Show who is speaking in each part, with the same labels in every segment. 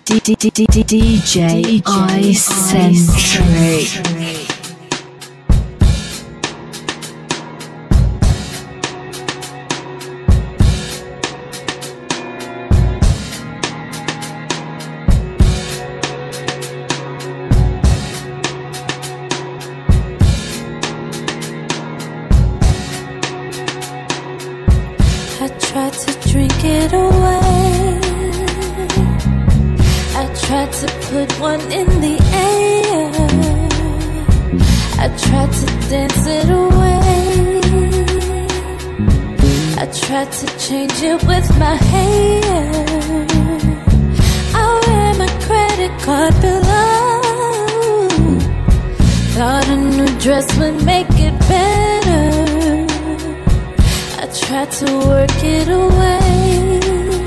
Speaker 1: DJ I-Centric.
Speaker 2: I tried to drink it away. I tried to put one in the air. I tried to dance it away. I tried to change it with my hair. I wear my credit card below. Thought a new dress would make it better. I tried to work it away,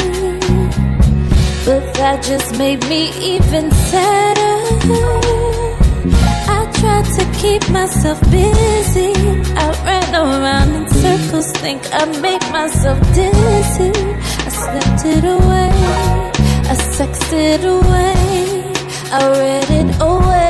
Speaker 2: but that just made me even sadder. I tried to keep myself busy. I ran around in circles, think I made myself dizzy. I slept it away, I sexed it away, I read it away.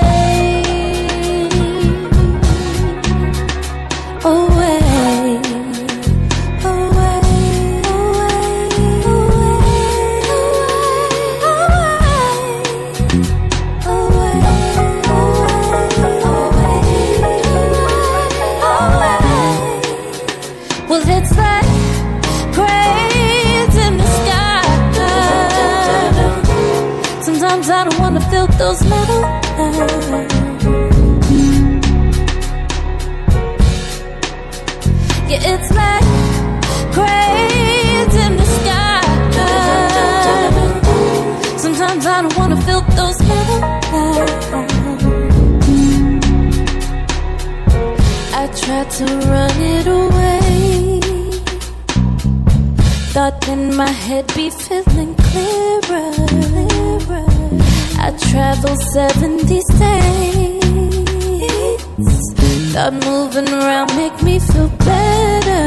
Speaker 2: I don't wanna feel those metal lines. Yeah, it's like cranes in the sky. Sometimes I don't wanna feel those metal lines. I tried to run it away. Thought then my head be feeling clearer. I traveled 70 states. Thought moving around make me feel better.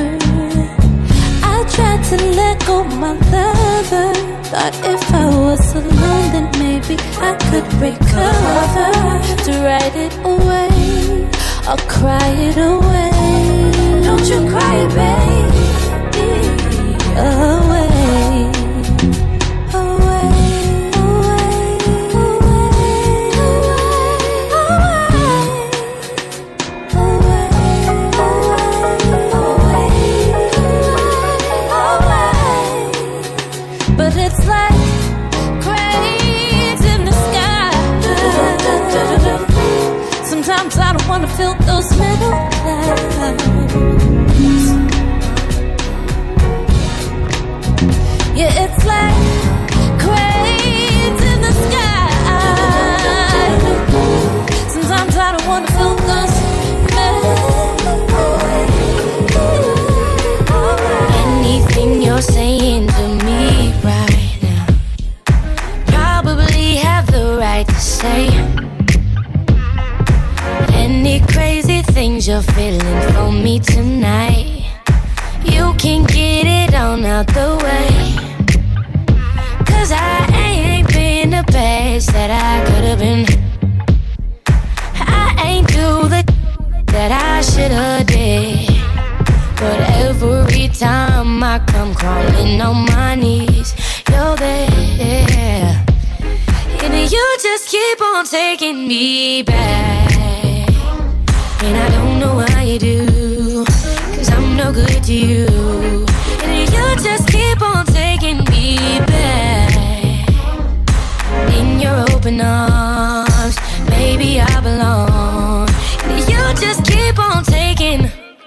Speaker 2: I tried to let go my lover. Thought if I was alone then maybe I could recover. To write it away or cry it away. Don't you cry, baby, away. Sometimes I don't wanna feel those metal lines. Yeah, it's like cranes in the sky. Sometimes I don't wanna feel those metal lines. Anything you're saying to me right now, probably have the right to say. Any crazy things you're feeling for me tonight, you can get it on out the way. Cause I ain't been the best that I could've been. I ain't do the that I should've did. But every time I come crawling on my knees, you're there. And you just keep on taking me back. And I don't know why you do, cause I'm no good to you. And you just keep on taking me back. In your open arms, maybe I belong. And you just keep on taking.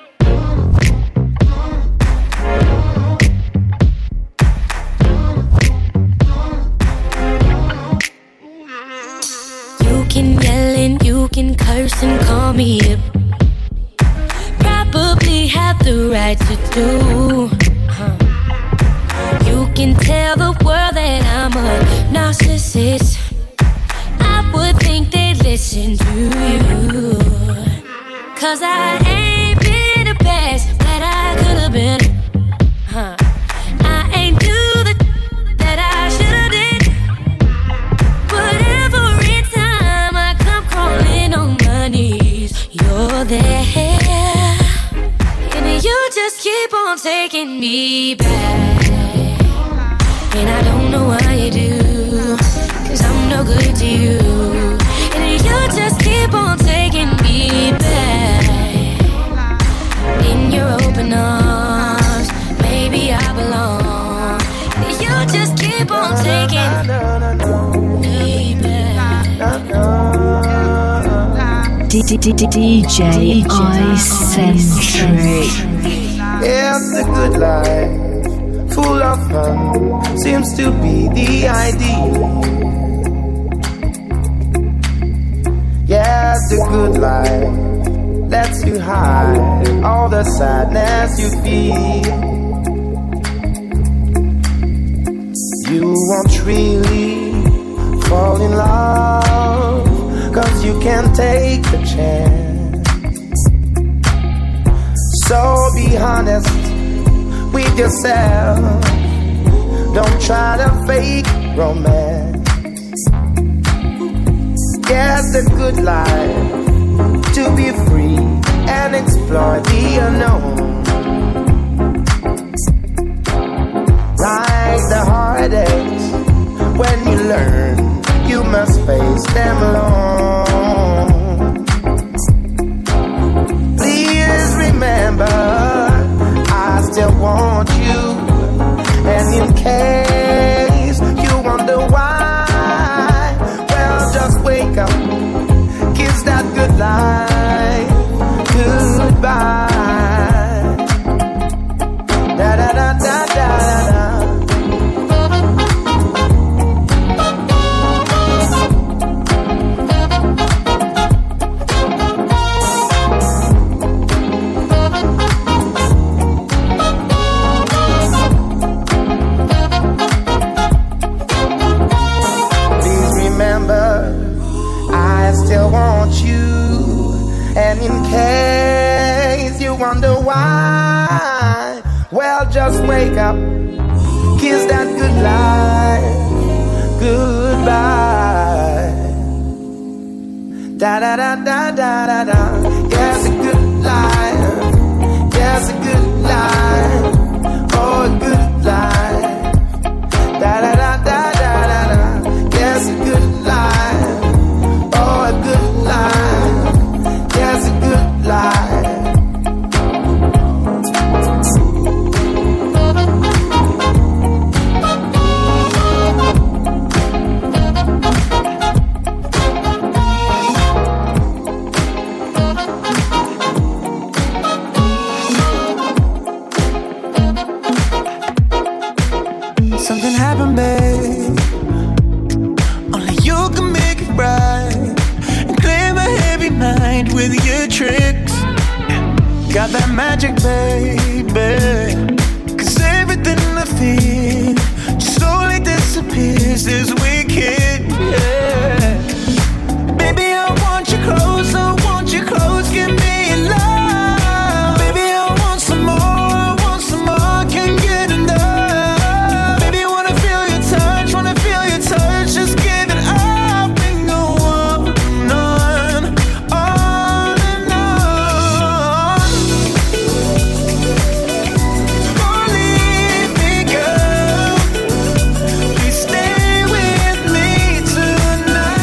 Speaker 2: You can yell and you can curse and call me up. Probably have the right to do. You can tell the world that I'm a narcissist. I would think they'd listen to you. Cause I ain't been the best that I could've been. I ain't do the that I should've did. on taking me back, and I don't know why you do, 'cause I'm no good to you, and you just keep on taking me back. In your open arms, maybe I belong. You just keep on taking me back.
Speaker 1: DJ Eccentric.
Speaker 3: It's a good life, full of fun, seems to be the ideal. Yeah, the good life lets you hide all the sadness you feel. You won't really fall in love, 'cause you can't take the chance. So be honest with yourself, don't try to fake romance. Get the good life, to be free and explore the unknown. Like the heartaches, when you learn, you must face them alone. Please remember, I still want you, and in case you wonder why, well, just wake up, kiss that good life goodbye. Da da da da da da. Please remember, I still want you, and in case you wonder why, well, just wake up, kiss that good life goodbye. Da da da da da da da. Yes, a good life. Yes, a good life. Oh, a good life. Da da da da da da da. Yes, a good life. Oh, a good life. Yes, a good life.
Speaker 4: Something happened, babe. Only you can make it right and clear my heavy mind with your tricks. Got that magic, baby. 'Cause everything I feel just slowly disappears this weekend. Yeah. Baby, I want you close, I want you close, give me your love. Baby, I want some more, can't get enough. Baby, wanna feel your touch, just give it up and go on and on and on. Don't leave me, girl, please stay with me tonight.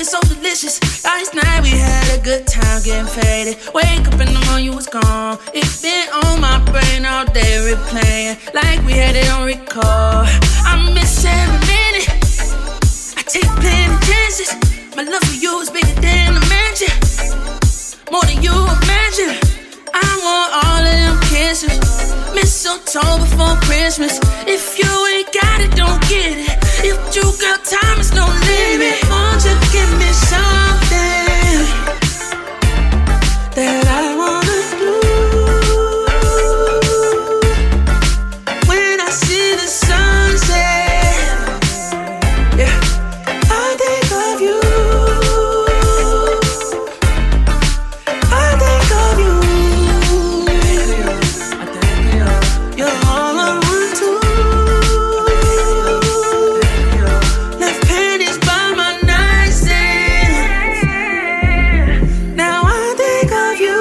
Speaker 5: feeling so delicious. Last night we had a good time getting faded. Wake up in the morning, you was gone. It's been on my brain all day, replaying like we had it on record. I miss every minute. I take plenty chances. My love for you is bigger than a mansion, more than you imagine. I want all of them kisses, mistletoe before Christmas. If you ain't got it, don't get it. If you got time, it's no limit. Won't you give me something that I wanna do? When I see the sunset, yeah, I think of you. I think of you. You're all I want to. Left panties by my nightstand. Now I think of you.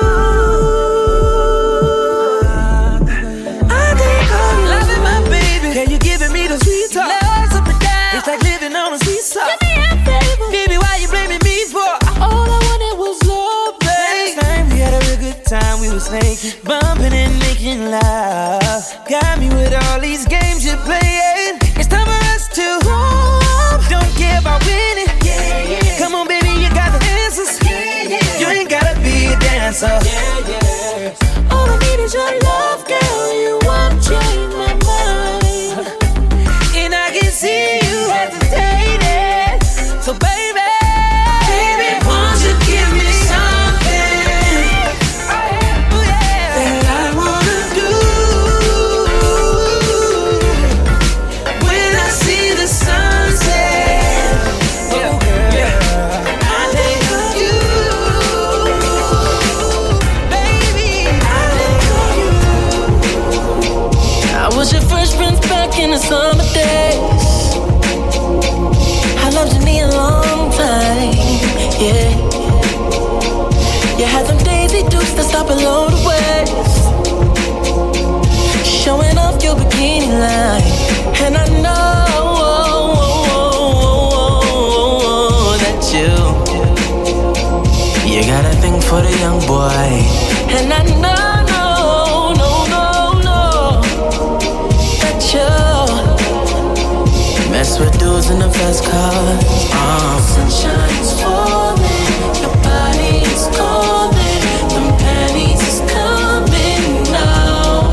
Speaker 5: I think of you. Loving my baby. Yeah, you giving me the sweet talk. Love's up and down. It's like living on a sweet spot. Give me a favor. Baby, why you blaming me for? All I wanted was love, babe. Last time we had a real good time. We was naked, bumping and making love. Got me with all these games you're playing. It's time for us to roam. Don't care about winning. Yeah, yeah. Come on, baby, you got the answers. Yeah, yeah. You ain't gotta be a dancer. Yeah, yeah. All I need is your love, girl. You won't change my mind. And I can see you hesitating. So, baby, won't you give me something that I wanna do? When I see the sunset, oh girl, I think of you. Baby, I think of you. I was your first prince back in the summer days. I loved you me a long time, yeah. You had them Daisy Dukes that stop below the waist, showing off your bikini line. And I know that you got a thing for the young boy. And I know that you mess with dudes in the fast cars. Sunshine's falling, your body is calling, them panties is coming now.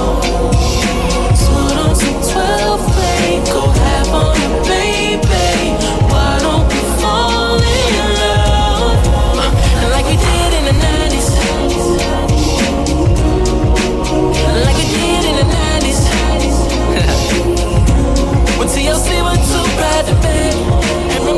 Speaker 5: So don't some 12 play, go half on it, baby. Why don't we fall in love like we did in the 90s? Like we did in the 90s. When TLC went too bad to bed, and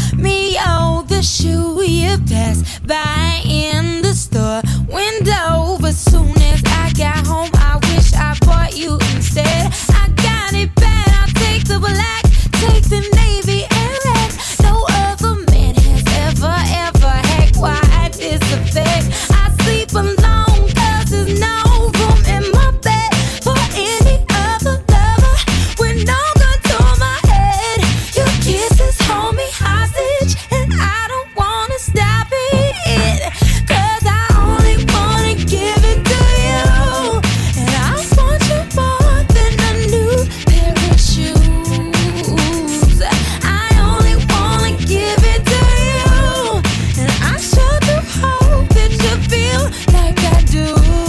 Speaker 2: me, oh, the shoe you passed by in the store window. But soon as I got home, I wish I bought you instead. I got it bad, I'll take the black, take the navy and red. No other man has ever had quite this effect. I sleep alone 'cause there's no room in my bed for any other lover with no gun to my head. Your kisses hold me hostage and I don't wanna stop it, 'cause I only wanna give it to you. And I want you more than a new pair of shoes. I only wanna give it to you. And I sure do hope that you feel like I do.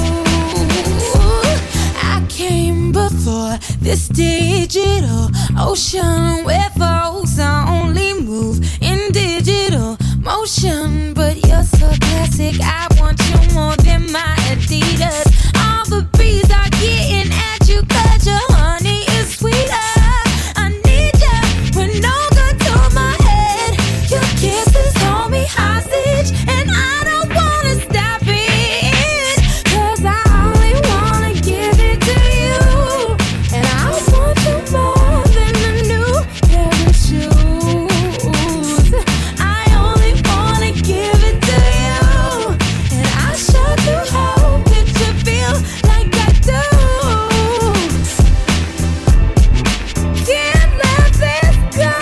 Speaker 2: I came before this digital ocean where folks only move in digital motion. But you're so classic, I want you more than my Adidas. All the bees are getting at you 'cause your honey is sweeter. I need you with no gun to my head. Your kisses hold me hostage and I don't wanna stop it, 'cause I only wanna give it to you. And I want you more than a new pair of shoes. I only wanna give it to you. And I sure do hope that you feel like I do. Can't let this go.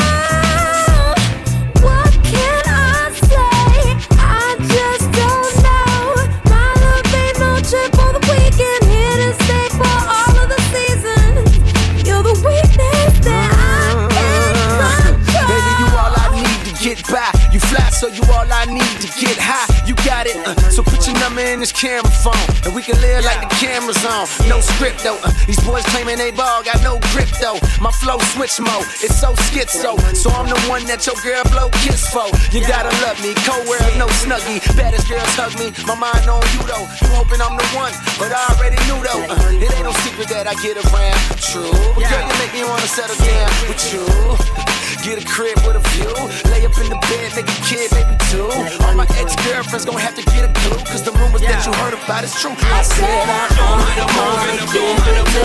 Speaker 2: What can I say? I just don't know. My love ain't no trip for the weekend. Here to stay for all of the seasons. You're the weakness that I can't control.
Speaker 3: Baby, you all I need to get by. You fly, so you all I need to get high. You got it, so put your number in this camera phone, and we can live like the camera's on. No script though, these boys claiming they ball, got no grip though. My flow switch mode, it's so schizo. So I'm the one that your girl blow kiss for. You gotta love me, cold world, no snuggie. Baddest girls hug me, my mind on you though. You hoping I'm the one, but I already knew though. It ain't no secret that I get around. True, but girl, you make me wanna settle down with you. Get a crib with a view, lay up in the bed, make a kid, maybe two. All my ex-girlfriends gon' have to get a clue, 'cause the rumors that you heard about is true. I said I only wanna give it to you.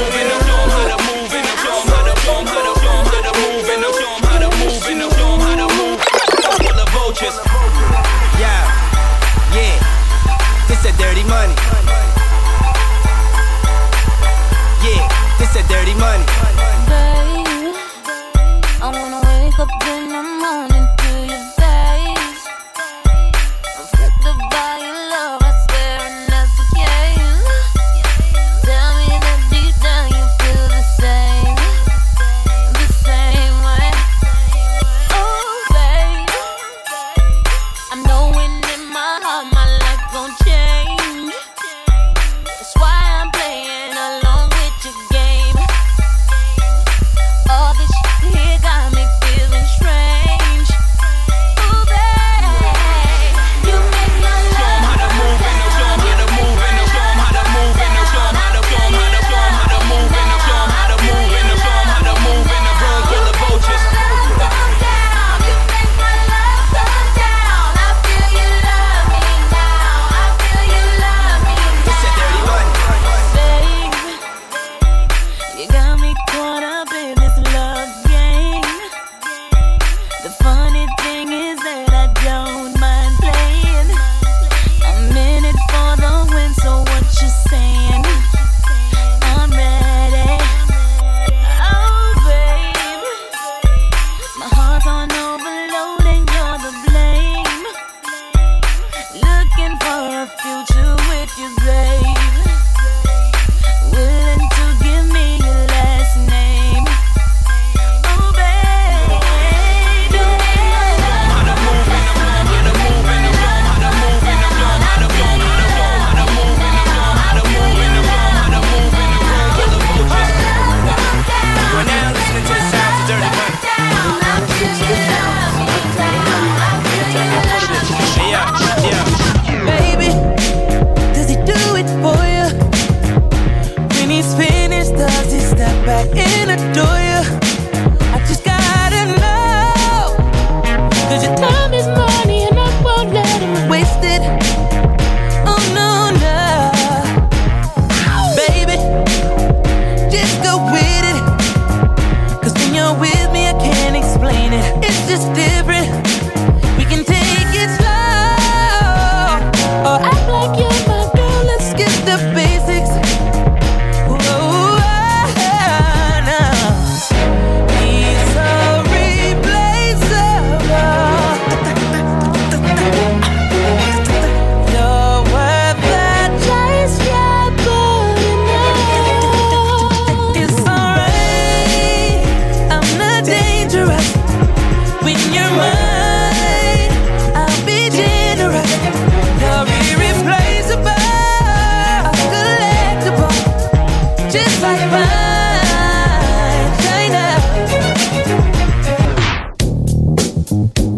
Speaker 6: Yeah, this a dirty money. Yeah, this a dirty money.
Speaker 2: Babe, I wanna wake up in the morning to your face. I'm affected by your love, I swear, and that's the case. Tell me that deep down you feel the same.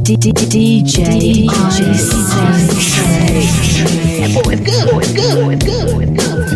Speaker 1: DJ
Speaker 5: That boy is good.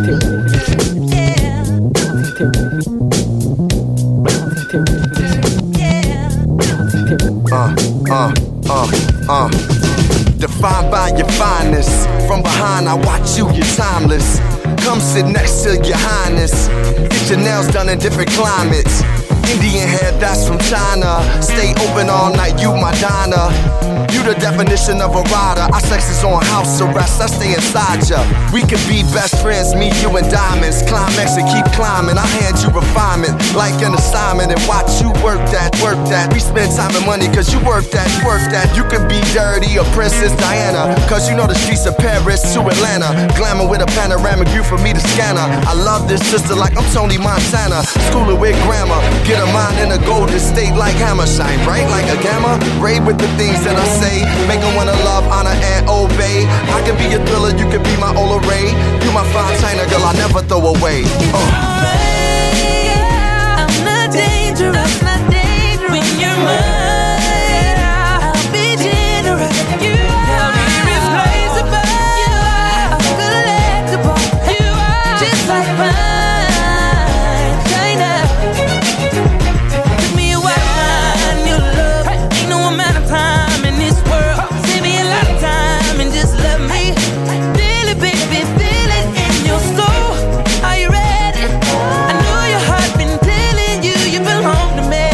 Speaker 3: Defined by your fineness. From behind, I watch you, you're timeless. Come sit next to your highness. Get your nails done in different climates. Indian hair, that's from China. Stay open all night, you my diner. You the definition of a rider. Our sex is on house arrest, I stay inside ya. We could be best friends, me, you, and diamonds. Climax and keep climbing, I hand you refinement. Like an assignment and watch you work that, work that. We spend time and money cause you work that, work that. You could be dirty or Princess Diana, cause you know the streets of Paris to Atlanta. Glamour with a panoramic view for me to scan her. I love this sister like I'm Tony Montana. Schooling with grammar, get a mind in a golden state like hammer. Shine bright like a gamma, ray with the things that I say. Make them wanna love, honor, and obey. I can be your thriller, you can be my Ola Ray. You my fine China girl, I never throw away.
Speaker 5: I'm not dangerous, when you're mine, I'll be generous. You are irreplaceable, you are collectible, you are just like mine, China. Give me a wine, your love, ain't no amount of time in this world. Save me a lot of time and just love me. Feel it, baby, feel it in your soul. Are you ready? I know your heart been telling you you belong to me.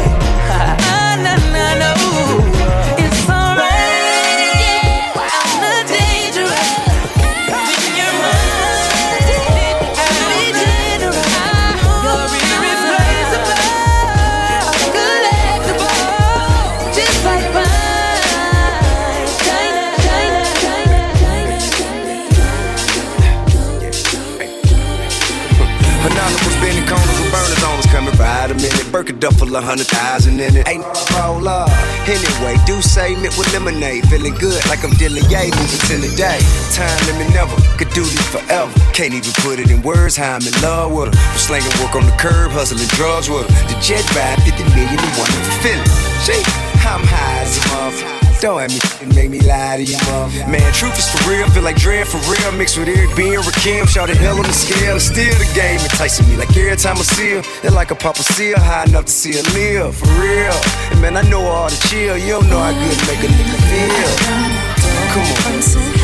Speaker 5: No, it's alright. I'm not dangerous when you're mine. I'll be generous. You're irreplaceable, collectible, just like mine.
Speaker 7: Anonymous bending corners with burners on us coming right a minute. Burke up full of 100,000 in it. Ain't roll up. Anyway, do say mint with lemonade. Feeling good like I'm dealing yay, moving to the day. Time limit never, could do this forever. Can't even put it in words how I'm in love with her. I'm slanging work on the curb, hustling drugs with her. The jet ride, 50 million and one feeling. Shit, I'm high as a motherfucker. Don't have me and make me lie to you, mom. Man, truth is for real, feel like Dread for real. Mixed with Eric B and Rakim, shout the hell on the scale. Still the game enticing me, like every time I see her, they're like a Papa Seal, high enough to see her live, for real. And man, I know all the chill, you don't know how good make a nigga feel. Come on.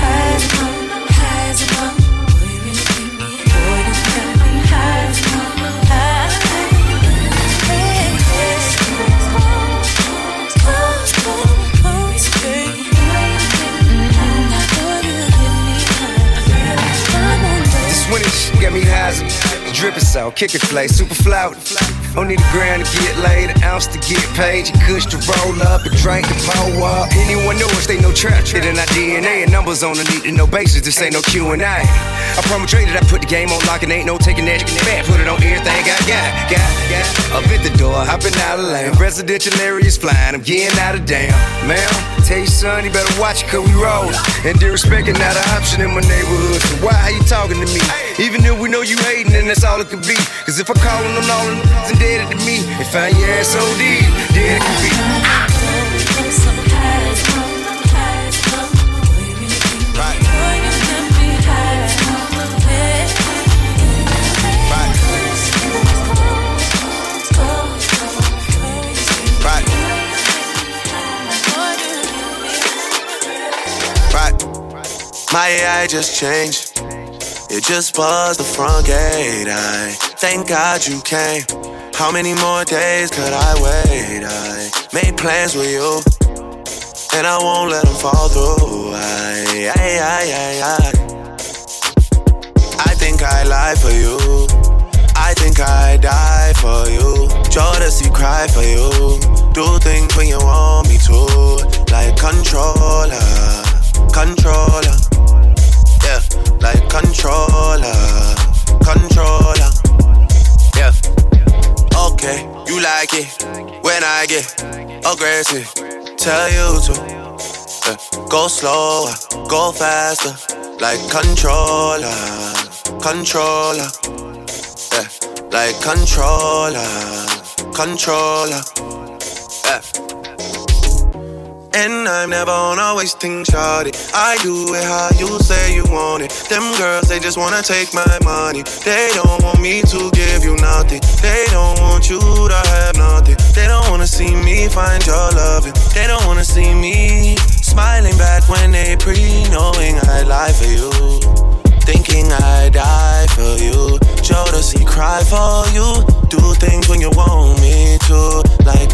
Speaker 7: Got me high as a drippin' salt, kick it play, super flout. Don't need a grand to get laid, an ounce to get paid. You kush to roll up and drink to pour up. Anyone know us, they no trap. It in our DNA and numbers on the need to know basis. This ain't no Q&A. I promise that I put the game on lock and ain't no taking that back. Put it on everything I got. Up at the door, hopping out of lane. Residential areas flying, I'm getting out of damn. Ma'am, tell your son, you better watch it cause we roll. And disrespecting not an option in my neighborhood. So why are you talking to me? Even if we know you hating, then that's all it could be. Cause if I call them all of them dead to me, and find your ass OD, dead it could be.
Speaker 3: My AI just changed. It just buzzed the front gate. I thank God you came. How many more days could I wait? I made plans with you, and I won't let them fall through. I think I lie for you. I think I die for you. Jodeci cry for you. Do things when you want me to. Like controller. Yeah, like controller. Yeah. Okay, you like it when I get aggressive. Tell you to go slower, go faster. Like controller. Yeah, like controller. Yeah.
Speaker 8: And I'm never on a wasting shawty. I do it how you say you want it. Them girls, they just wanna take my money. They don't want me to give you nothing. They don't want you to have nothing. They don't wanna see me find your loving. They don't wanna see me smiling back when they knowing I lie for you. Thinking I die for you. Jodeci cry for you. Do things when you want me to. Like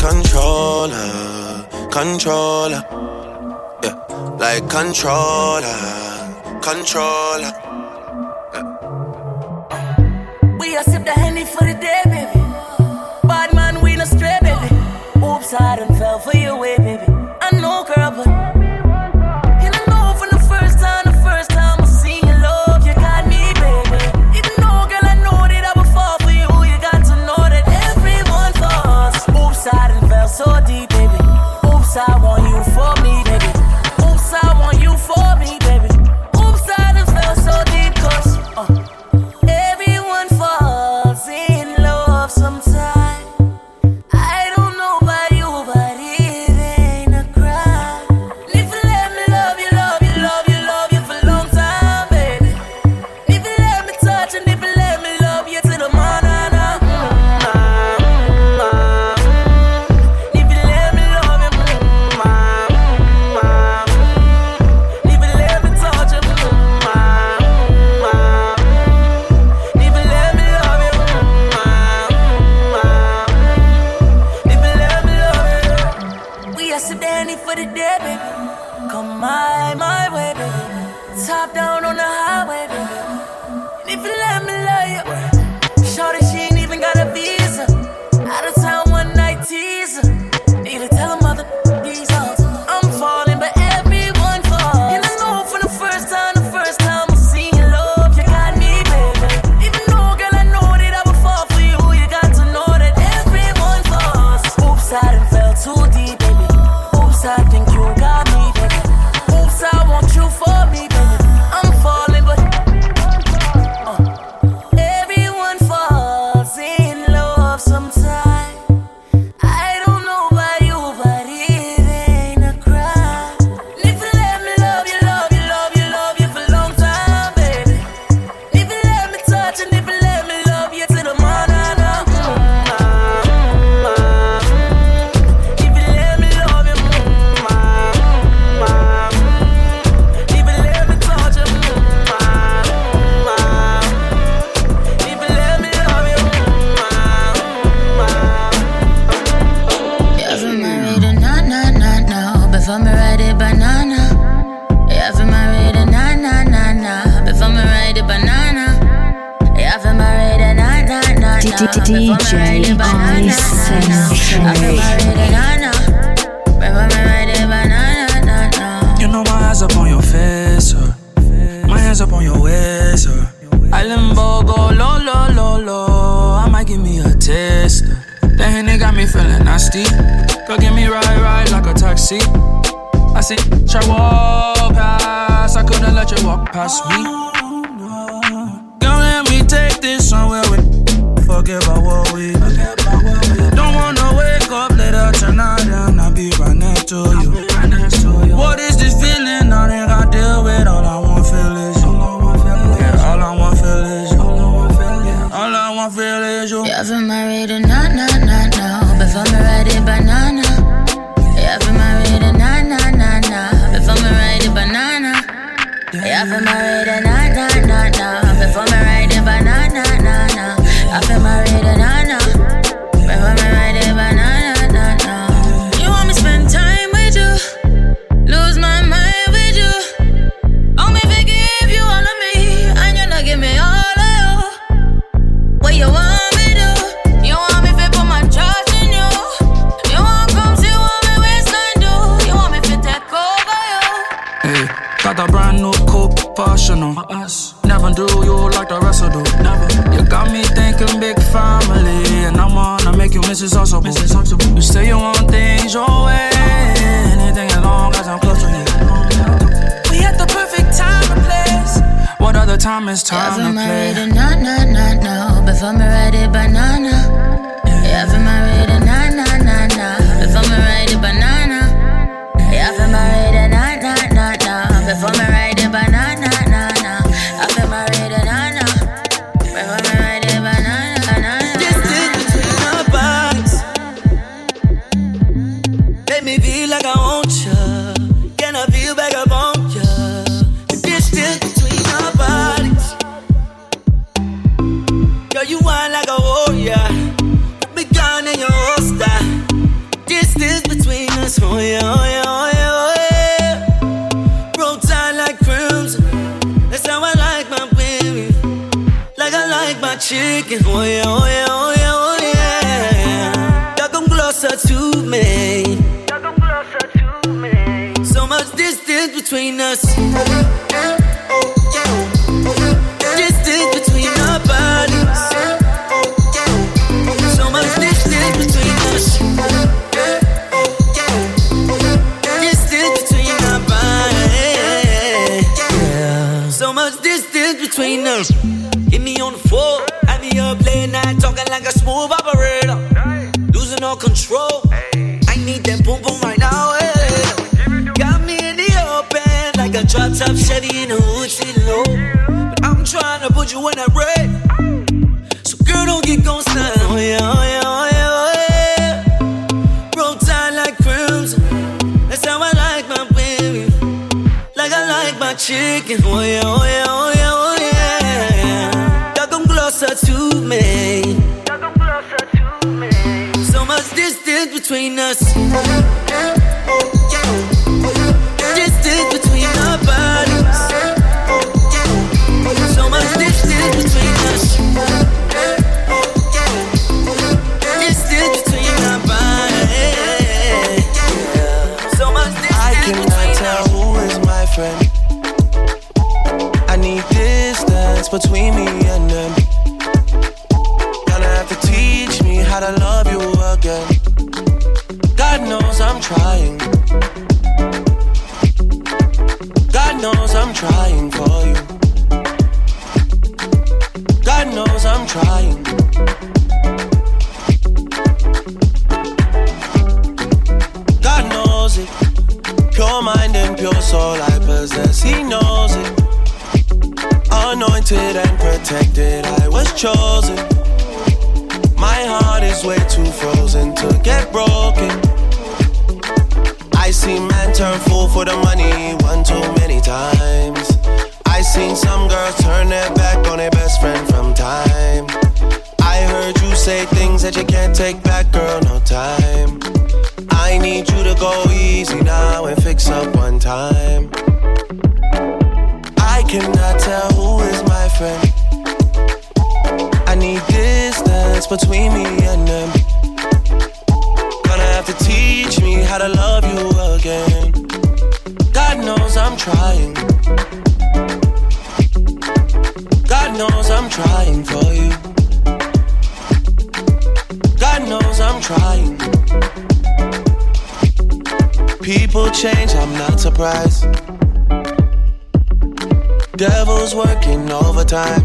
Speaker 8: controller, yeah, like controller. Yeah.
Speaker 5: We a sip the Henny for the day, baby. Bad man, we no stray, baby. Oops, I done fell for your way, baby. I know, girl, but and I know from the first time I seen your love, you got me, baby. Even though, girl, I know that I would fall for you. You got to know that everyone falls. Oops, I done fell so deep, baby. I want you for me, baby. Oops, I want you for me, baby. Oops, I done fell so deep, cause everyone falls in love sometime. I don't know about you, but it ain't a crime. If you let me love you, love you, love you, love you for a long time, baby. If you let me touch and if you let me love you to the morning. For the day, baby. Come my way, baby. Top down on the highway, baby. And if you let me love you, shorty, she ain't even got a visa. Out of town one night teaser. Need to tell her mother these hoes. I'm falling, but everyone falls. And I know from the first time I seen your love, you got me, baby. Even though, girl, I know that I would fall for you. You got to know that everyone falls. Oops, I done fell too deep, baby. I think you got me, baby. Oops, I want you for me, baby. I'm falling, but everyone falls in love sometime. I don't know about you, but it ain't a crime. If you let me love you, love you, love you, love you for a long time, baby. If you let me touch and if you let me love you to the morning.
Speaker 2: Before me ride a banana, yeah, for married a na. Before me ride a banana, yeah, for married a na.
Speaker 1: DJ I
Speaker 4: You know my hands up on your face, my hands up on your waist, I limbo go low. I might give me a taste. That Henny got me feeling nasty. Go get me ride like a taxi. I see, try walk past. I couldn't let you walk past me. Girl, let me take this somewhere with. Forget about what we. Don't wanna wake up later tonight and I'll be right next to you. What is this feeling? I think I deal with. All I want feel is you. Yeah, all I want feel is you. All I want feel is you.
Speaker 2: Yeah, for married a na. Before me ride a banana. Yeah, for married a na. Before me ride a banana. Yeah, for married a na. Before me ride a banana. Yeah, for married a na. Before me ride a banana. You want me spend time with you, lose my mind with you. Want me forgive you all of me, and you not give me all of you. What you want me do? You want me to put my trust in you. You want come see what me waistline do. You want me to take over you.
Speaker 4: Hey, got a brand new coupe, passional. Never do you like the rest of do. Never. You got me thinking big family, and I wanna make you Mrs. Unsable. You say you want things your way, anything as long as I'm close to you. We at the perfect time and place. What other time is time to play?
Speaker 2: Yeah, for married a na. Before me ride a banana. Yeah, for married a na. Before me ride a banana. Yeah,
Speaker 5: Oh yeah, oh yeah, oh yeah, oh yeah. Roll tide like crimson. That's how I like my baby. Like I like my chicken. Oh yeah, oh yeah, oh yeah, oh yeah. Y'all come closer to me. So much distance between us. Distance between our bodies. So much distance between us. Distance between our bodies. So much distance between us. Hit me on the floor, have me up late night talking like a smooth operator. Losing all control. I need that boom boom right now. Got me in the open like a drop top Chevy in the hood sitting low. But I'm trying to put you in that red. So girl, don't get ghosted. Oh yeah, oh yeah, oh yeah, oh yeah. Roll tide like crimson. That's how I like my baby. Like I like my chicken. Oh yeah, oh yeah, oh yeah, oh yeah. Y'all come closer to me. So much distance between us. Distance between our bodies. So much distance between us. Distance between our bodies. So much distance.
Speaker 4: I cannot tell who is my friend. I need distance between me and them. Gonna have to teach me how to love you again. God knows I'm trying. God knows I'm trying for you. God knows I'm trying. God knows it. Pure mind and pure soul I possess. He knows it. Anointed and protected, I was chosen. My heart is way too frozen to get broken. I see man turn fool for the money one too many times. I seen some girls turn their back on their best friend from time. I heard you say things that you can't take back, girl, no time. I need you to go easy now and fix up one time. I cannot tell who is my friend. I need distance between me and them. Gonna have to teach me how to love you again. God knows I'm trying. God knows I'm trying for you. God knows I'm trying. People change, I'm not surprised. Devil's working overtime.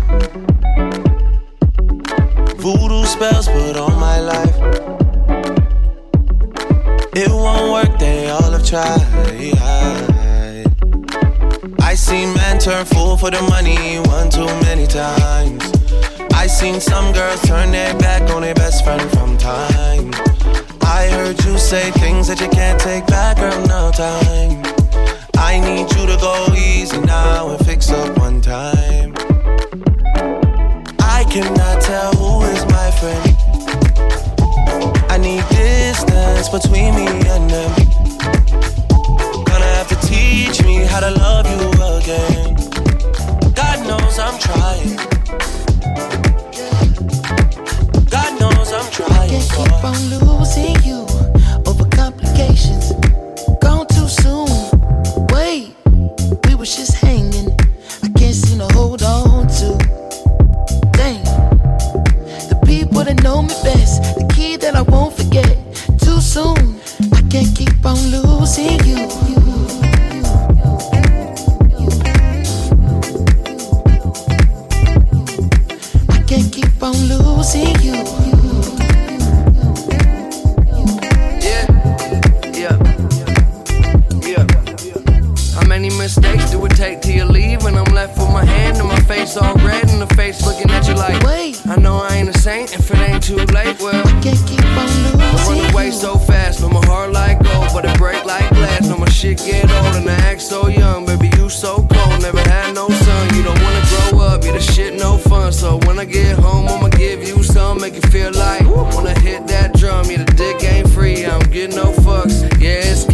Speaker 4: Voodoo spells put on my life. It won't work, they all have tried. I seen men turn fool for the money one too many times. I seen some girls turn their back on their best friend from time. I heard you say things that you can't take back, girl, no time. I need you to go easy now and fix up one time. I cannot tell who is my friend. I need distance between me and them. Gonna have to teach me how to love you again. God knows I'm trying. God knows I'm trying.
Speaker 9: Can't keep on losing you over complications. Gone too soon. Wait, we was just hanging. I can't seem to hold on to. Dang, the people that know me best, the key that I won't forget. Too soon, I can't keep on losing you. I can't keep on losing you.
Speaker 10: Mistakes do it take till you leave? When I'm left with my hand and my face all red and the face looking at you like,
Speaker 9: wait,
Speaker 10: I know I ain't a saint if it ain't too late. Well,
Speaker 9: I can't keep on losing.
Speaker 10: I run away so fast, but my heart like gold, but it break like glass. No, my shit get old and I act so young. Baby, you so cold, never had no son. You don't wanna grow up, yeah, the shit no fun. So when I get home, I'ma give you some, make you feel like wanna hit that drum. Yeah, the dick ain't free, I don't get no fucks. Yeah, it's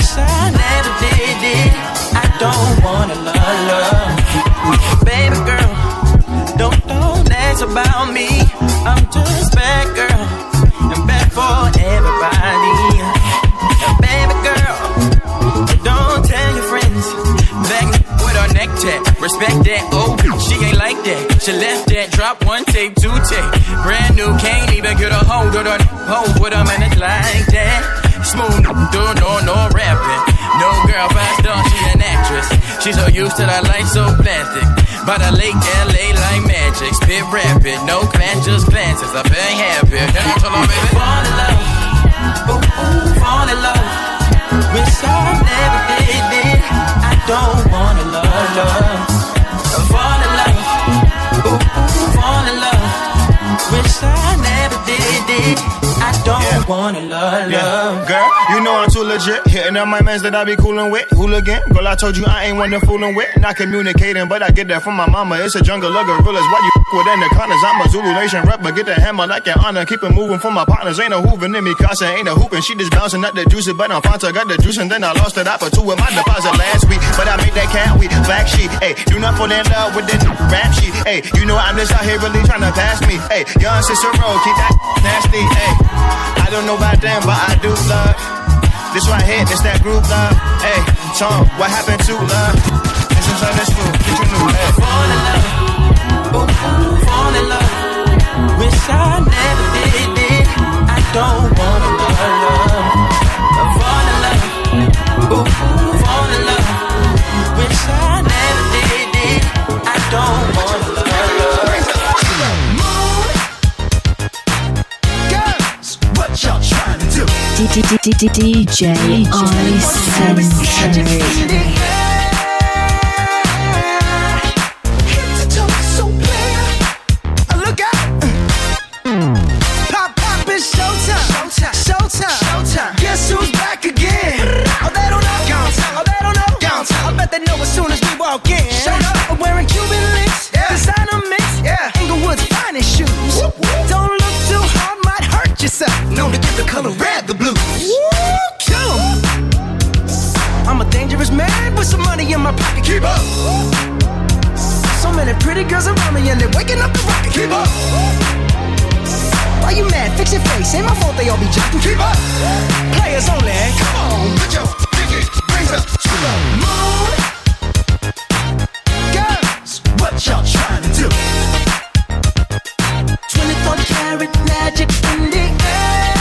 Speaker 5: Wish I never did it. I don't wanna love. Baby girl, don't ask about me. I'm just bad girl, and bad for everybody. Baby girl, don't tell your friends. Back with her neck tag, respect that. Oh, she ain't like that. She left that, drop one take, two take. Brand new, can't even get a hold of her. Hold with a minute like that. Smooth, no rapping. No girl, fast dog, she an actress. She's so used to that life so plastic. By the lake, LA like magic. Spit rapid, no glance, just glances. I'm very happy. Then I told her, baby, fall in love. Ooh, fall in love. Wish I never did it. I don't wanna love. Fall in love. Ooh, fall in love. Wish I never did it. I don't wanna love.
Speaker 11: Girl, you know I'm too legit. Hitting up my mans that I be coolin' with. Hooligan, girl, I told you I ain't one to foolin' with. Not communicating, but I get that from my mama. It's a jungle of gorillas. Why you with anacondas? I'm a Zulu Nation rep, but get the hammer like an honor. Keep it moving for my partners. Ain't no hoovin' in me, Casa ain't a hoopin'. She just bouncing up the juicy, but I'm Fanta. Got the juice and then I lost it out for two with my deposit last week. But I made that cat week, black sheep. Ayy, do not fall in love with that rap sheet. Ayy, you know I'm just out here really trying to pass me. Ayy, young Cicero, keep that nasty. Ayy, I don't know about them, but I do love. This right here, this that group love. Hey, Tom, what happened to love? This is on this food, get you new. Hey.
Speaker 5: Fall in love, ooh, fall in love. Wish I never did it. I don't wanna love. Fall in love, ooh, fall in love. Wish I never did it. I don't wanna love.
Speaker 3: Y'all trying to do
Speaker 1: DJ
Speaker 3: Look out! Pop, it's showtime. Guess who's back again? Oh, they don't know. I bet they know as soon as we walk in. Showed up, I'm wearing Cuban links, designer mix, Inglewood's finest shoes. Don't look too hard, might hurt yourself. Known to give the color red the blues. I'm a dangerous man with some money in my pocket. Keep up. So many pretty girls around me and they're waking up the rocket. Keep up. Why you mad? Fix your face. Ain't my fault they all be jocking. Keep up. Players only. Come on, put your pinky rings up to the moon. Girls, what y'all trying to do? 24 karat magic in the air.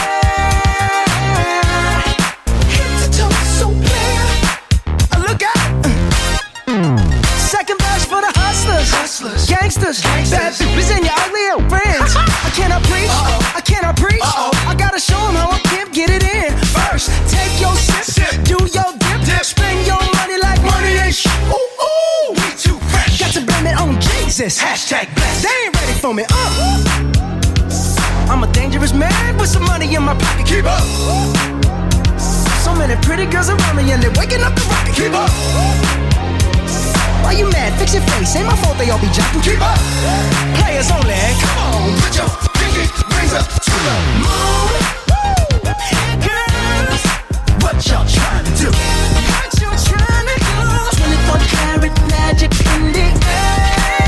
Speaker 3: Head to toe, so clear. Look out. Second verse for the hustlers. Gangsters. Bad bitches and your ugly friends. I cannot preach. I gotta show them how I can get it in. First, take your sip. Do your dip. Spend your money like money ain't shit. Ooh, we too fresh. Got to blame it on Jesus. Hashtag blessed. They ain't ready for me. I'm a dangerous man with some money in my pocket. Keep up. So many pretty girls around me and they're waking up the rocket. Keep up. Why you mad? Fix your face. Ain't my fault they all be jocking. Keep up. Players only. Come on, put your pinky rings up to the moon. Girls, what y'all trying to do? What you trying to do? 24 karat magic in the air.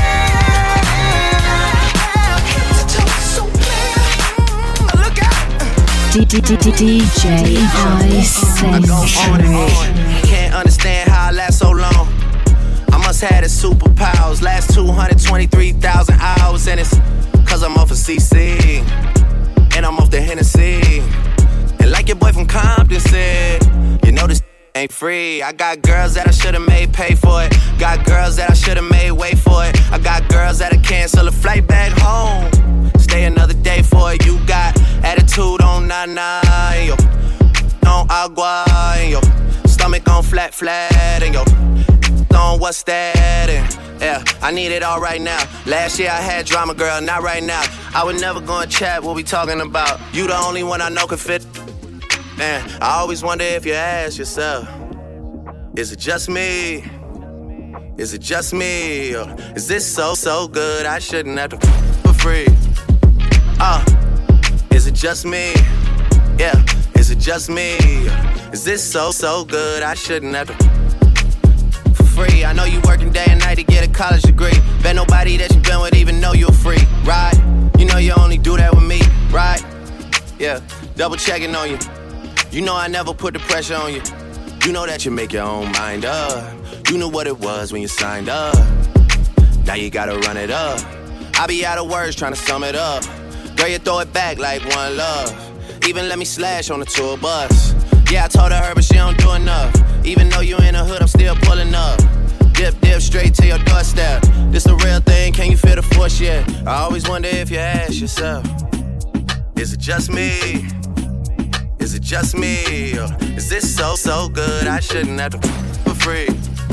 Speaker 3: Head to toe, so clear. Look out.
Speaker 1: DJ
Speaker 6: I go on and on. Can't understand how I last so long. I must have the superpowers. Last 223,000 hours, and it's cause I'm off of CC and I'm off the Hennessy. And like your boy from Compton said, you know this ain't free. I got girls that I should've made pay for it. Got girls that I should've made wait for it. I got girls that'll cancel a flight back home. Stay another day for it. You got attitude on nana, and yo, on agua, and yo, stomach on flat, and yo, on what's that? And yeah, I need it all right now. Last year I had drama, girl, not right now. I would never go and chat what we talking about. You the only one I know can fit. Man, I always wonder if you ask yourself, is it just me? Is it just me? Or is this so good I shouldn't have to for free? Is it just me? Yeah, is it just me? Is this so good? I shouldn't have to. Free. I know you working day and night to get a college degree. Bet nobody that you been with even know you're free, right? You know you only do that with me, right? Yeah, double checking on you. You know I never put the pressure on you. You know that you make your own mind up. You knew what it was when you signed up. Now you gotta run it up. I be out of words trying to sum it up. Girl, you throw it back like one love. Even let me slash on the tour bus. Yeah, I told her, but she don't do enough. Even though you in the hood, I'm still pulling up. Dip straight to your doorstep. This the real thing, can you feel the force yet? I always wonder if you ask yourself, is it just me? Is it just me? Or is this so good? I shouldn't have to for free.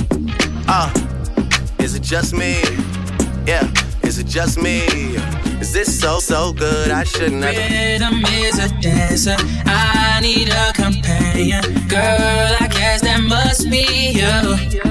Speaker 6: Is it just me? Yeah, is it just me? Is this so good? I shouldn't have to.
Speaker 5: Rhythm is a dancer. I need a companion. Girl, I guess that must be you.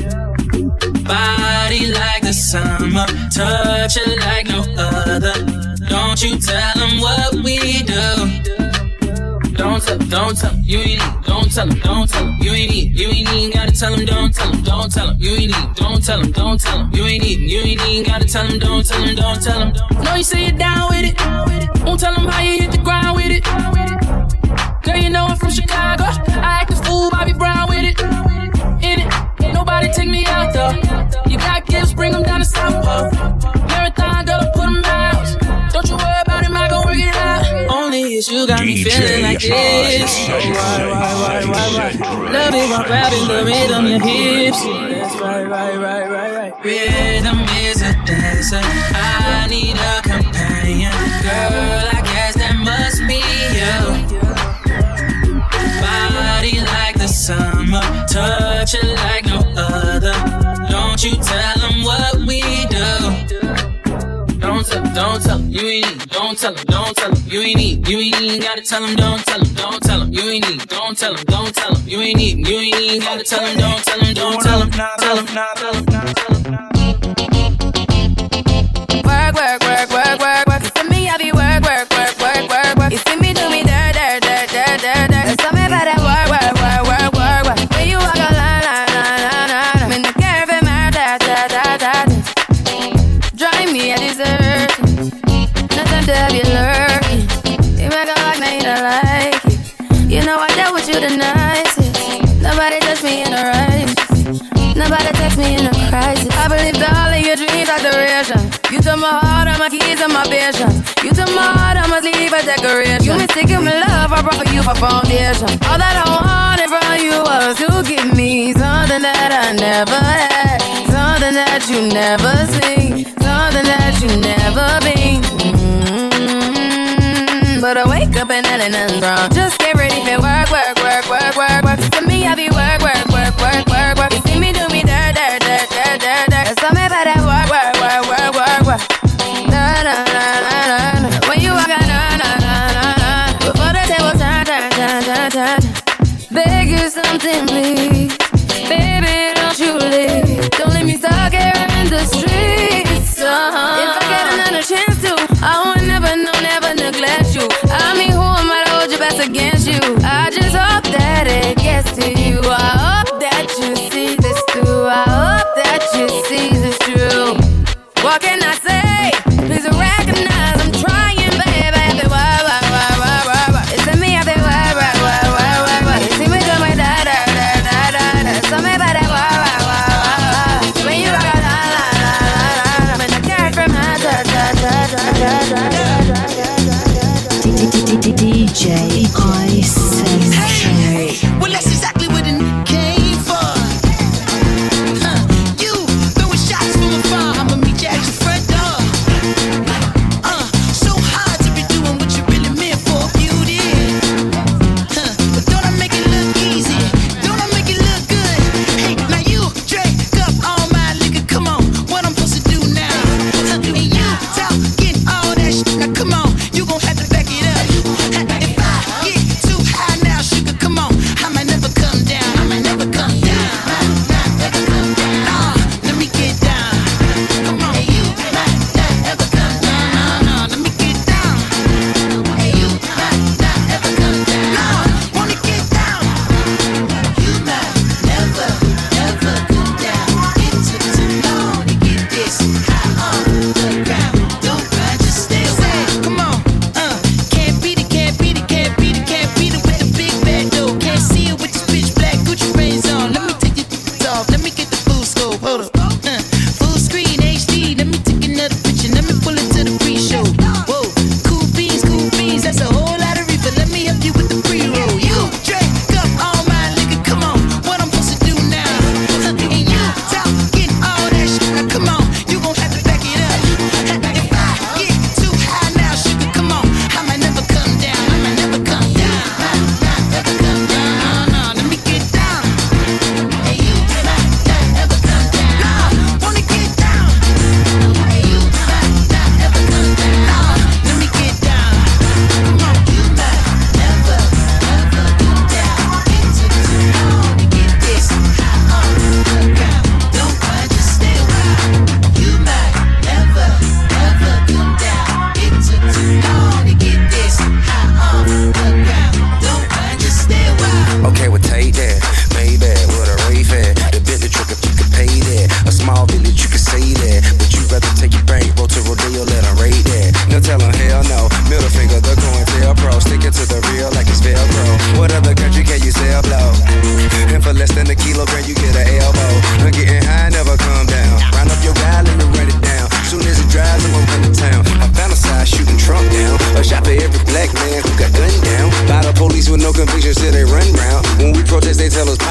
Speaker 5: Body like the summer, touch it like no other. Don't you tell them what we do. Don't tell them, you ain't need. Don't tell them, you ain't need. You ain't even gotta tell them, don't tell them, you ain't need. Don't tell them, you ain't even gotta tell them, don't tell them. Know you say you're down with it. Won't tell them how you hit the ground with it. Girl, you know I'm from Chicago. I act a fool, Bobby Brown with it. In it, ain't nobody take me out though. You got gifts, bring them down to South Pole. Marathon, girl, put them out. Don't you worry about him, I gon' work it out. Only is you got me feeling like this. Why? Love it while grabbing the rhythm, your hips. That's right. Rhythm is a dancer. I need a companion. Girl, I guess that must be you. Body like the summer, touch it like no other. Don't you tell them what we do. Don't tell them, you ain't need. Don't tell them, you ain't need. You ain't even gotta tell them, don't tell them, you ain't need. Don't tell them, you ain't need. You ain't even gotta tell them, don't tell them. Work. You see me, I be work. You see me do me dirt. Tell me about that work. When you walk a line. I'm in the caravan, drive me a dessert. Nothing to have you lurking. You make a like, now you don't like it. You know I dealt with you the nicest. Nobody touched me in a righteous. Nobody text me in a crisis. I believed all of your dreams are duration. You took my heart, all my keys, and my visions. You took my heart, I must leave a decoration. You mistaken my love, I brought for you for foundation. All that I wanted from you was to give me something that I never had, something that you never seen, something that you never been. But I wake up and nothing's wrong. Just get ready for work. To me, I be work. You see me do me dirt. Tell me about that work. When you walk out, before the table turn. Beg you something, please. Baby, don't you leave. Don't leave me stuck here in the streets. If I get another chance to, I would never neglect you. I mean, who am I to hold your best against you? I just hope that it gets to you. I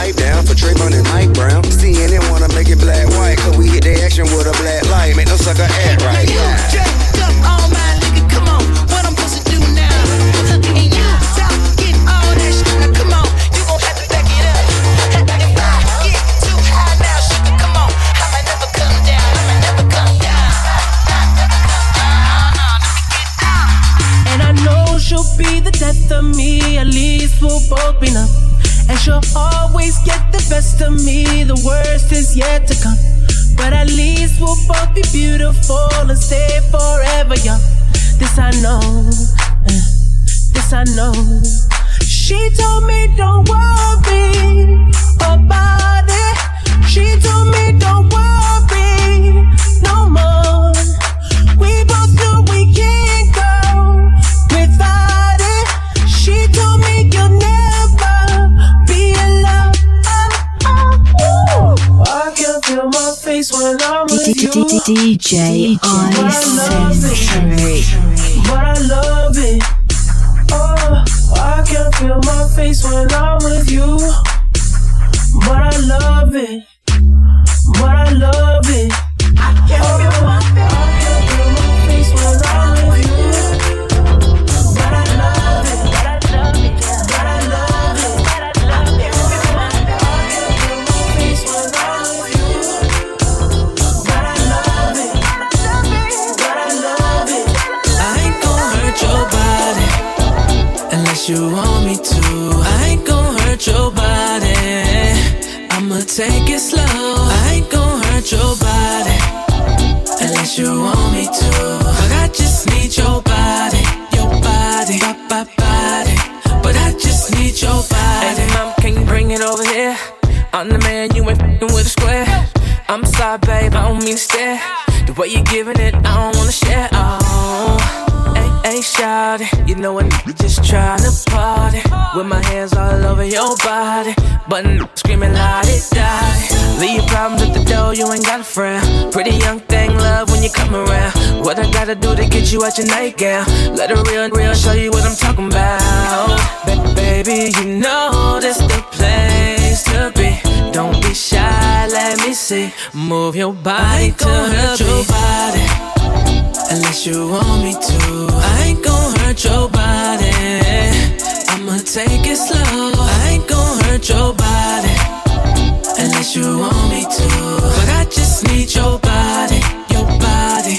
Speaker 7: pipe down for Trayvon and Mike Brown. CNN wanna make it black white, cause we hit the action with a black light. Make no sucker act right.
Speaker 9: Hey, you jacked up all my nigga, come on. What I'm supposed to do now? And you stop getting all that shit. Now come on, you gon' have to back it up. If I get too high now, shit, come on, I might never come down. I might never come down.
Speaker 5: And I know she'll be the death of me. At least we'll both be numb. And she'll always get the best of me. The worst is yet to come. But at least we'll both be beautiful and stay forever young. This I know, this I know. She told me don't worry about it. She told me don't worry no more. We both know we can't go without it. She told me you'll never be alone. I can feel my face when I'm with you.
Speaker 1: DJ I-Centric.
Speaker 5: But I love it. Oh, I can feel my face when I'm with you. But I love it. But I love it. I can feel my face when I'm with you. But I love it. But I love it. But I love it. But I love it. I can feel my face when I'm with you. But I love it. But I love it.
Speaker 12: I ain't gon' hurt your body unless you want me to. I ain't gon' hurt your body. I'ma take it slow. I ain't gon' hurt your body unless you want me to. But I just need your body, body. But I just need your body.
Speaker 10: Hey, mom, can you bring it over here? I'm the man, you ain't f***ing with a square. I'm sorry, babe, I don't mean to stare. The way you're giving it, I don't wanna share. Oh, hey, shawty, you know I'm just trying to party with my hands all over your body, but screaming la-di-da-di. Leave your problems at the door, you ain't got a friend. Pretty young thing, love when you come around. What I gotta do to get you out your nightgown? Let a real show you what I'm talking about. Baby, you know this the place to be. Don't be shy, let me see. Move your body to the beat.
Speaker 12: Unless you want me to. I ain't gon' hurt your body. I'ma take it slow. I ain't gon' hurt your body unless you want me to. But I just need your body, body.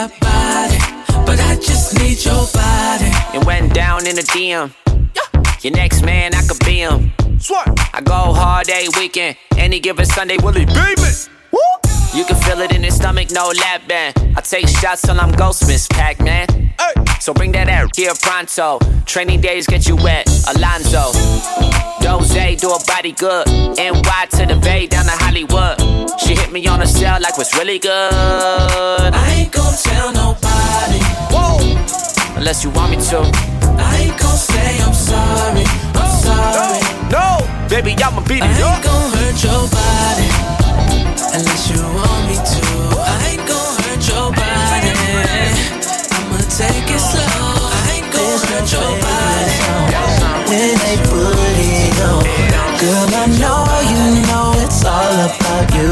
Speaker 12: But I just need your body.
Speaker 13: It went down in the DM. Your next man, I could be him. I go hard every weekend. Any given Sunday, will he be me? You can feel it in his stomach, no lap band. I take shots till I'm ghost, Miss Pac-Man. So bring that air here pronto. Training days get you wet, Alonzo. Dose, do a body good. NY to the Bay, down to Hollywood. She hit me on the cell like what's really good.
Speaker 12: I ain't gon' tell nobody.
Speaker 13: Whoa. Unless you want me to.
Speaker 12: I ain't gon' say I'm sorry. I'm sorry.
Speaker 13: No, baby, I'ma beat it
Speaker 12: up. I
Speaker 13: up.
Speaker 12: ain't gon' hurt your body unless you want me to. I ain't gon' hurt your body. I'ma take it slow. I ain't gon' hurt your body.
Speaker 9: When they put it on, girl, I know you know it's all about you.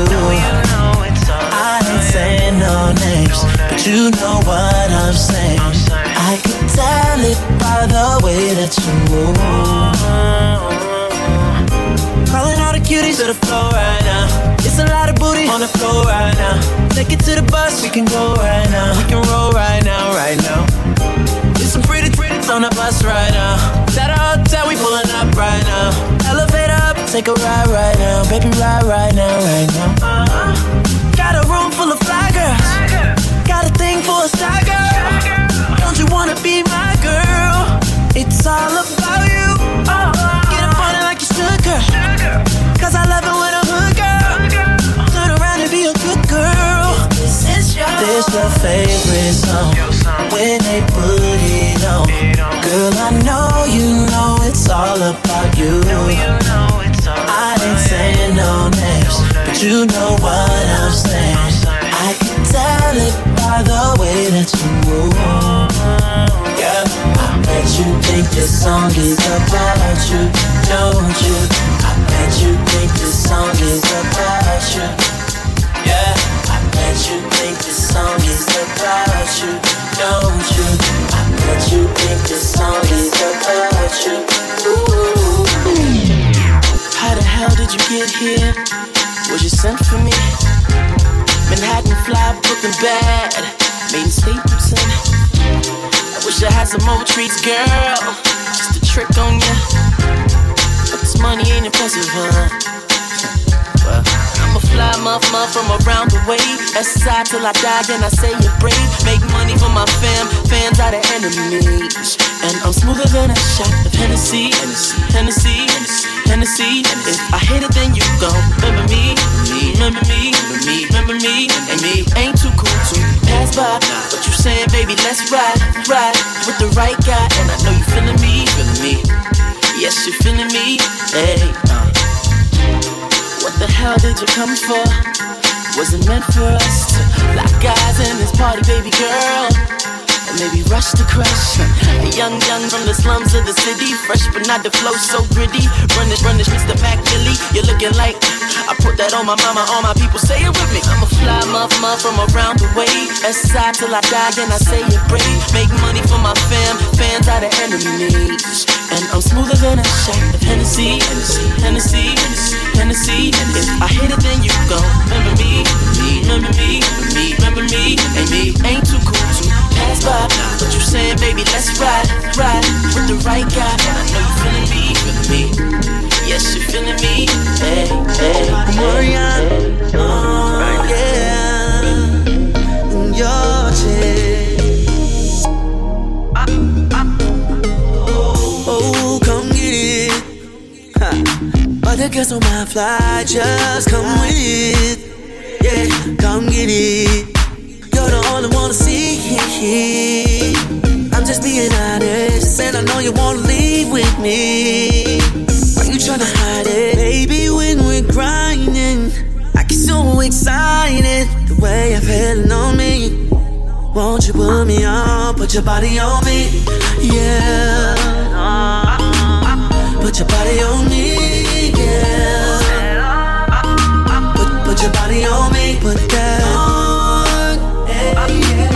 Speaker 9: I ain't saying no names, but you know what I'm saying. I can tell it by the way that you move. Calling all the cuties to the floor right now. It's a lot of booty on the floor right now. Take it to the bus, we can go right now. We can roll right now, right now. There's some pretty on the bus right now. At a hotel, we pulling up right now. Elevator up, take a ride right now. Baby, ride right now, right now. Got a room full of fly girls. Got a thing for a shy girl. Don't you wanna be my girl? It's all about you. Get up on it like you should, girl. Cause I love it when I'm hood, girl. Turn around and be a good girl. This your favorite song. When they put it on, girl, I know you know it's all about you. I ain't saying no names, but you know what I'm saying. I can tell it by the way that you move. Yeah, I bet you
Speaker 5: think this song is about you, don't you? I bet you think this song is about you. Yeah, I bet you think this song is about you, don't you? I bet you think this song is about you. Ooh. How the hell did you get here? Was you sent for me? Manhattan fly, Brooklyn bad, made in Stapleton. I wish I had some more treats, girl, just a trick on ya. But this money ain't impressive, huh? Well, I'm a fly muff from around the way. SSI till I die, and I say you're brave. Make money for my fans are the enemies. And I'm smoother than a shot of Hennessy. If I hit it, then you gon' remember me. And me ain't too cool to pass by. But you saying, baby, let's ride with the right guy. And I know you feeling me. Yes, you feeling me. Hey, what the hell did you come for? Wasn't meant for us to lock guys in this party, baby girl. And maybe rush to crush. A young from the slums of the city. Fresh but not the flow so gritty. Run this, Mr. Mac Billy. You're looking like I put that on my mama, all my people say it with me. I'm a fly muff from around the way. SSI till I die, and I say it brave. Make money for my fans are the enemies. And I'm smoother than a shot of Hennessy. If I hit it, then you gon' remember me. And me ain't too cool to pass by. But you saying, baby, let's ride with the right guy. And I know you feeling me. Yes, you feeling me. Hey.
Speaker 9: Marianne, yeah, your chest. Oh, come get it. Other girls on my fly, just come with it. Yeah, come get it. You're the only one to see. I'm just being honest, and I know you wanna leave with me. Why you tryna hide it? Baby, when we're grinding, I get so excited. The way you're feeling on me. Won't you put me on, put your body on me? Yeah. Put your body on me, yeah. Put your body on me, put that on, yeah.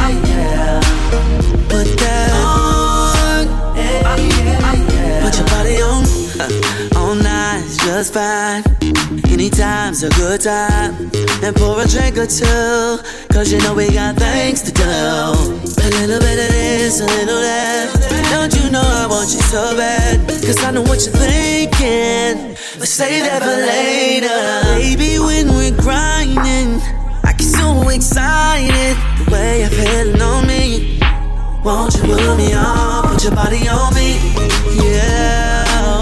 Speaker 9: Put that on, yeah. Put your body on, all night's just fine. Anytime's a good time. And pour a drink or two, cause you know we got things to do. A little bit of this, a little that. Don't you know I want you so bad? Cause I know what you're thinking. Let's save that for later. Baby, when we're grinding, I get so excited. The way you're feeling on me. Won't you put me on, put your body on me? Yeah.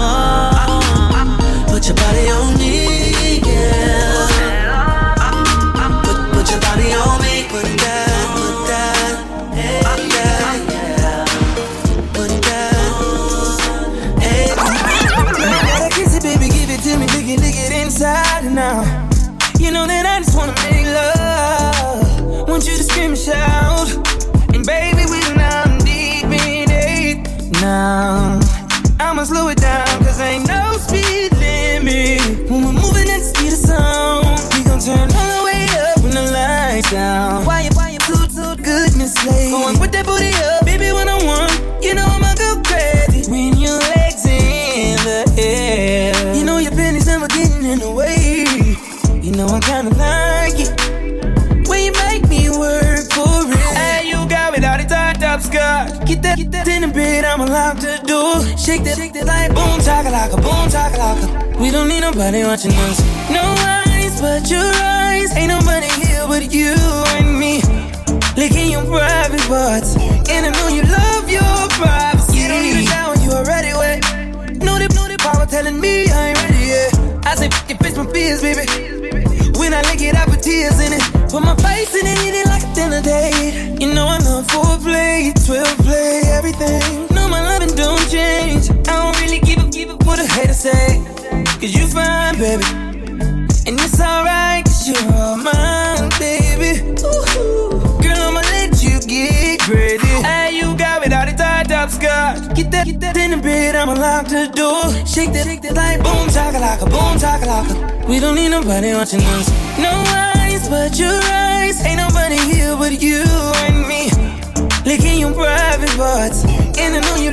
Speaker 9: Put your body on me, yeah. Put your body on me, put that, yeah. Put that, hey.
Speaker 5: Gotta kiss it, baby, give it to me, dig it inside now. You know that I just wanna make love. Want you to scream and shout. And baby, we're now deep in it. Now, I'ma slow it down, cause ain't no speed limit. When we're moving at the speed of sound, we gon' turn all the way up when the lights down. Why you so goodness late? Going with that booty up, baby, when I want. You know I'ma go crazy when your legs in the air. You know your pennies never getting in the way. You know I kinda like it when you make me work for it. Hey, you got me all the tied up skirt. Get that in the bed, I'm allowed to do. Shake that like boom chakalaka, boom chakalaka. We don't need nobody watching us. No eyes but your eyes. Ain't nobody here but you and me. Licking your private parts, and I know you love your privacy. You don't need a shower, you already wet. Know the power telling me I ain't ready yet. I say you fix my fears, baby. When I lick it, I put tears in it. Put my face in it, eat it like a dinner date. You know I love 4play, 12 play, everything. No, my loving don't change. I don't really give up what a hater say. Cause you fine, baby. And it's alright, cause you're all mine, baby. Ooh, girl, I'ma let you get crazy. Hey, you got me all the tied up skirt. Get that in the bed, I'ma lock the door. Shake that like boom chakalaka, boom chakalaka. We don't need nobody watching us. No eyes but your eyes. Ain't nobody here but you and me. Licking your private parts. And I know